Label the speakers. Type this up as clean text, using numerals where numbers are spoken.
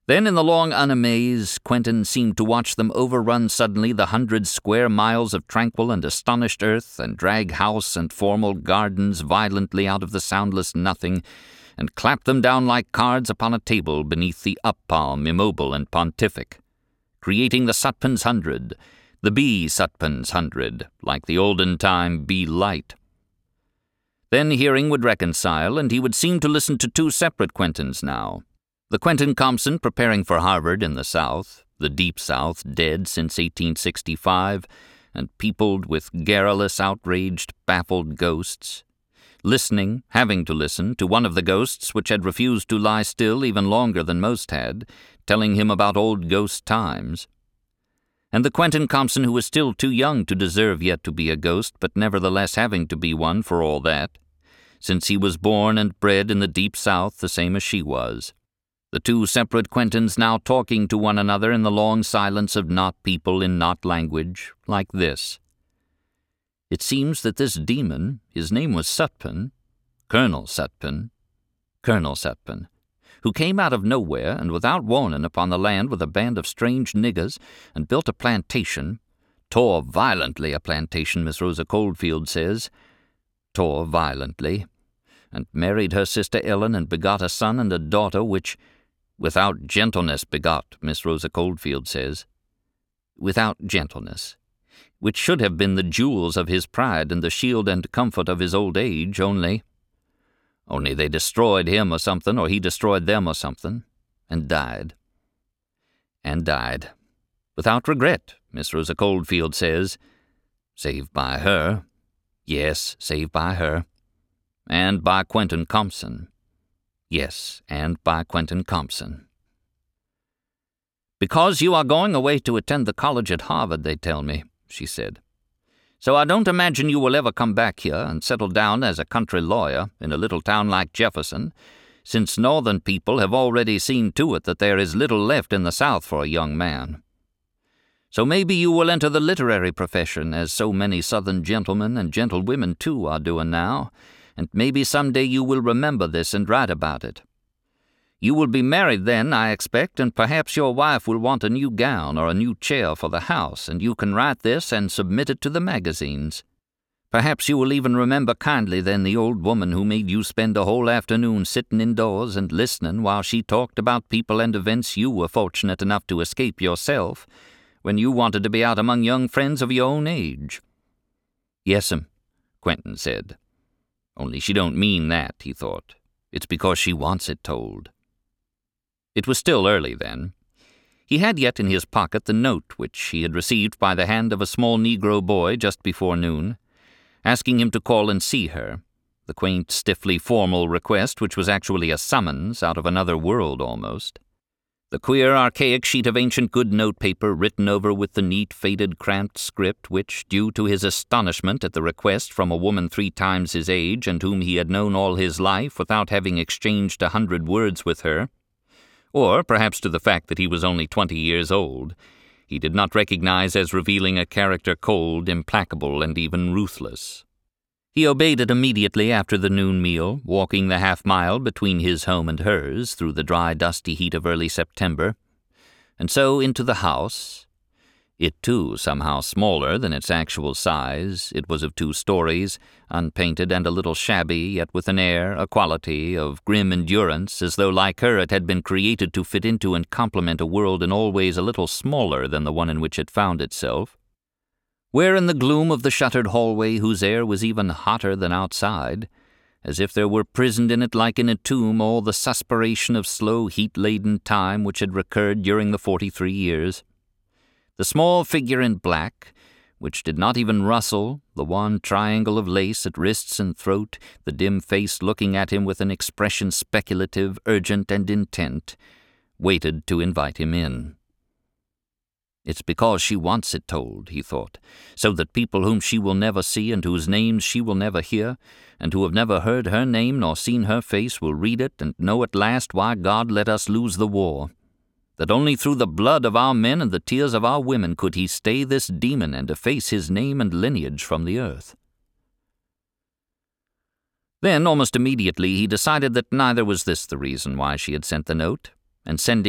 Speaker 1: Then in the long unamaze, Quentin seemed to watch them overrun suddenly the 100 square miles of tranquil and astonished earth, and drag house and formal gardens violently out of the soundless nothing, and clap them down like cards upon a table beneath the up-palm, immobile and pontific, creating the Sutpens 100, the B. Sutpens 100, like the olden time B. Light. Then hearing would reconcile, and he would seem to listen to two separate Quentins now. The Quentin Compson preparing for Harvard in the South, the deep South dead since 1865, and peopled with garrulous, outraged, baffled ghosts, listening, having to listen, to one of the ghosts which had refused to lie still even longer than most had, telling him about old ghost times. And the Quentin Compson who was still too young to deserve yet to be a ghost, but nevertheless having to be one for all that, since he was born and bred in the deep South the same as she was. The two separate Quentins now talking to one another in the long silence of not people in not language, like this. It seems that this demon, his name was Sutpen, Colonel Sutpen, who came out of nowhere and without warning upon the land with a band of strange niggers and built a plantation, tore violently a plantation, Miss Rosa Coldfield says, tore violently, and married her sister Ellen and begot a son and a daughter which, without gentleness begot, Miss Rosa Coldfield says, without gentleness, which should have been the jewels of his pride and the shield and comfort of his old age, only they destroyed him or something, or he destroyed them or something, and died. And died. Without regret, Miss Rosa Coldfield says, save by her. Yes, save by her. And by Quentin Compson. Yes, and by Quentin Compson. Because you are going away to attend the college at Harvard, they tell me, she said. So I don't imagine you will ever come back here and settle down as a country lawyer in a little town like Jefferson, since Northern people have already seen to it that there is little left in the South for a young man. So maybe you will enter the literary profession, as so many Southern gentlemen and gentlewomen too are doing now, and maybe someday you will remember this and write about it. You will be married then, I expect, and perhaps your wife will want a new gown or a new chair for the house, and you can write this and submit it to the magazines. Perhaps you will even remember kindly then the old woman who made you spend a whole afternoon sitting indoors and listening while she talked about people and events you were fortunate enough to escape yourself, when you wanted to be out among young friends of your own age. Yes'm, Quentin said. Only she don't mean that, he thought. It's because she wants it told. It was still early then. He had yet in his pocket the note which he had received by the hand of a small Negro boy just before noon, asking him to call and see her, the quaint, stiffly formal request which was actually a summons out of another world almost. The queer, archaic sheet of ancient good notepaper written over with the neat, faded, cramped script which, due to his astonishment at the request from a woman 3 times his age and whom he had known all his life without having exchanged 100 words with her, or perhaps to the fact that he was only 20 years old, he did not recognize as revealing a character cold, implacable, and even ruthless. He obeyed it immediately after the noon meal, walking the half-mile between his home and hers through the dry, dusty heat of early September, and so into the house. It, too, somehow smaller than its actual size. It was of 2 stories, unpainted and a little shabby, yet with an air, a quality, of grim endurance, as though like her it had been created to fit into and complement a world in all ways a little smaller than the one in which it found itself. Where in the gloom of the shuttered hallway whose air was even hotter than outside, as if there were prisoned in it like in a tomb all the suspiration of slow heat-laden time which had recurred during the 43 years. The small figure in black, which did not even rustle, the wan triangle of lace at wrists and throat, the dim face looking at him with an expression speculative, urgent, and intent, waited to invite him in. It's because she wants it told, he thought, so that people whom she will never see and whose names she will never hear, and who have never heard her name nor seen her face will read it and know at last why God let us lose the war. That only through the blood of our men and the tears of our women could he stay this demon and efface his name and lineage from the earth. Then, almost immediately, he decided that neither was this the reason why she had sent the note, and sending